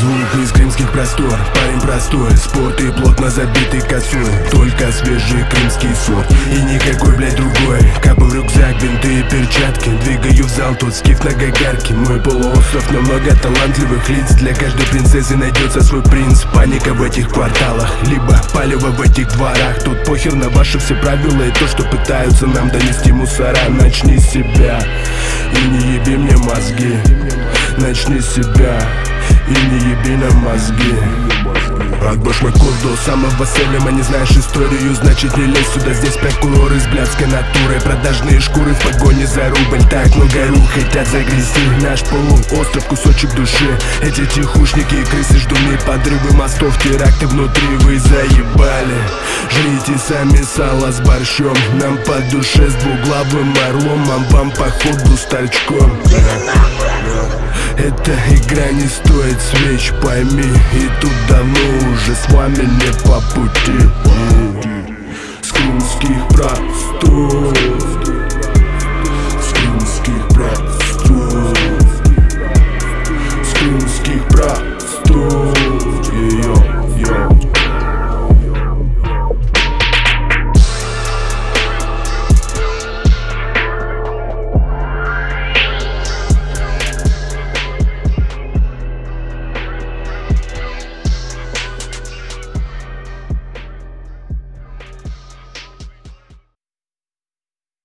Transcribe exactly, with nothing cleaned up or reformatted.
Звук из крымских простор, парень простой, спорт и плотно забитый косой. Только свежий крымский сорт и никакой, блядь, другой. Капы в рюкзак, бинты и перчатки. Двигаю в зал, тут скиф на гагарке. Мой полуостров, но много талантливых лиц. Для каждой принцессы найдется свой принц. Паника в этих кварталах, либо палево в этих дворах. Тут похер на ваши все правила и то, что пытаются нам донести мусора. Начни с себя и не еби мне мозги. Начни с себя и не еби нам мозги. От башмаков до самого Селема. Не знаешь историю, значит не лезь сюда. Здесь прокуроры с блядской натурой. Продажные шкуры в погоне за рубль. Так много рук хотят загрести наш полуостров, кусочек души. Эти тихушники и крысы, ждуны, подрывы мостов, теракты внутри. Вы заебали. Жрите сами сало с борщом. Нам по душе с двуглавым орлом, а вам походу с торчком. Эта игра не стоит свеч, пойми. И тут давно уже с вами не по пути. С крымских простор, с крымских простор.